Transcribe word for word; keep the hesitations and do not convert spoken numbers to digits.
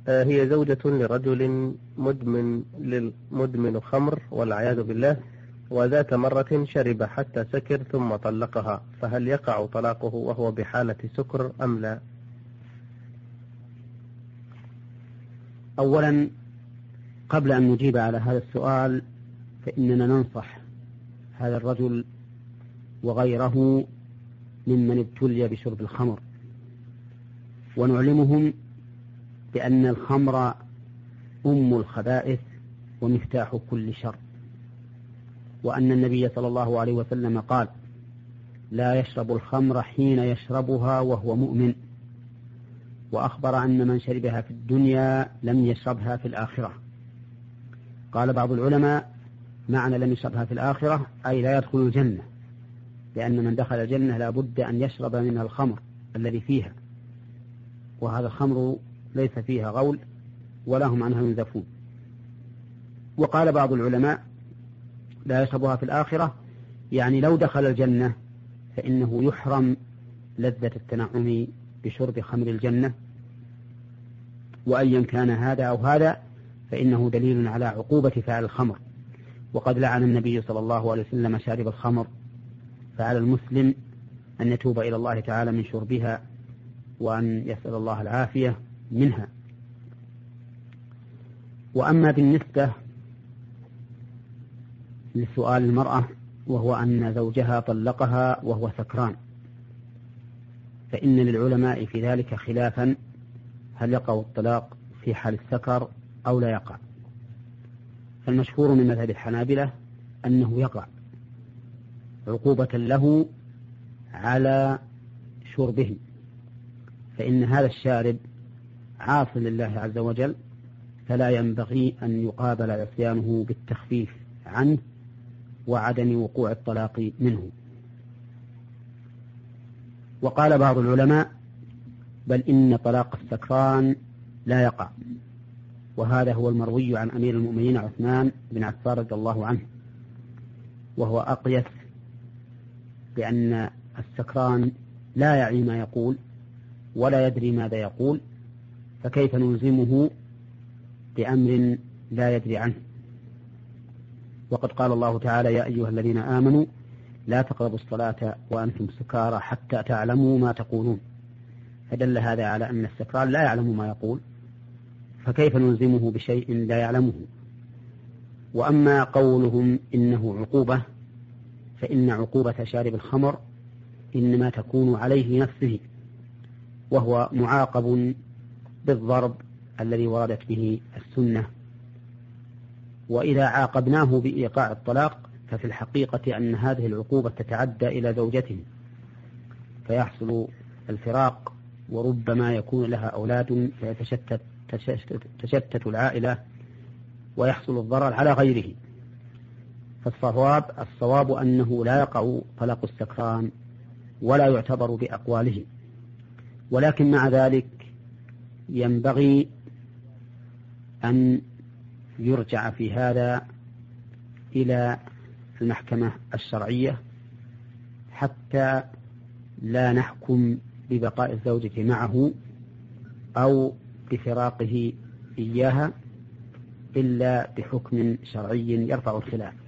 هي زوجة لرجل مدمن مدمن خمر والعياذ بالله، وذات مرة شرب حتى سكر ثم طلقها، فهل يقع طلاقه وهو بحالة سكر أم لا؟ أولا قبل أن نجيب على هذا السؤال فإننا ننصح هذا الرجل وغيره ممن ابتلي بشرب الخمر، ونعلمهم بأن الخمر أم الخبائث ومفتاح كل شر، وأن النبي صلى الله عليه وسلم قال: لا يشرب الخمر حين يشربها وهو مؤمن، وأخبر أن من شربها في الدنيا لم يشربها في الآخرة. قال بعض العلماء: معنى لم يشربها في الآخرة أي لا يدخل الجنة، لأن من دخل الجنة لا بد أن يشرب منها الخمر الذي فيها، وهذا الخمر ليس فيها غول ولا هم عنها ينزفون. وقال بعض العلماء: لا يشربها في الآخرة يعني لو دخل الجنة فإنه يحرم لذة التنعم بشرب خمر الجنة، وأيا كان هذا أو هذا فإنه دليل على عقوبة فاعل الخمر. وقد لعن النبي صلى الله عليه وسلم شارب الخمر، فعلى المسلم أن يتوب إلى الله تعالى من شربها وأن يسأل الله العافية منها. وأما بالنسبة لسؤال المرأة وهو أن زوجها طلقها وهو سكران، فإن للعلماء في ذلك خلافا، هل يقع الطلاق في حال السكر أو لا يقع؟ فالمشهور من مذهب الحنابلة أنه يقع عقوبة له على شربه، فإن هذا الشارب عاص لله عز وجل، فلا ينبغي أن يقابل عصيانه بالتخفيف عنه وعدم وقوع الطلاق منه. وقال بعض العلماء: بل إن طلاق السكران لا يقع، وهذا هو المروي عن أمير المؤمنين عثمان بن عفان رضي الله عنه، وهو أقيس، لأن السكران لا يعي ما يقول ولا يدري ماذا يقول، فكيف نلزمه بأمر لا يدري عنه؟ وقد قال الله تعالى: يا أيها الذين آمنوا لا تقربوا الصلاة وأنتم سكارى حتى تعلموا ما تقولون، فدل هذا على أن السكران لا يعلم ما يقول، فكيف نلزمه بشيء لا يعلمه؟ وأما قولهم إنه عقوبة، فإن عقوبة شارب الخمر إنما تكون عليه نفسه، وهو معاقب بالضرب الذي وردت به السنة. وإذا عاقبناه بإيقاع الطلاق ففي الحقيقة أن هذه العقوبة تتعدى إلى زوجته، فيحصل الفراق، وربما يكون لها أولاد فيتشتت تشتت, تشتت العائلة ويحصل الضرر على غيره. فالصواب الصواب أنه لا يقع طلاق السكران ولا يعتبر بأقواله، ولكن مع ذلك ينبغي أن يرجع في هذا إلى المحكمة الشرعية حتى لا نحكم ببقاء الزوجة معه أو بفراقه إياها إلا بحكم شرعي يرفع الخلاف.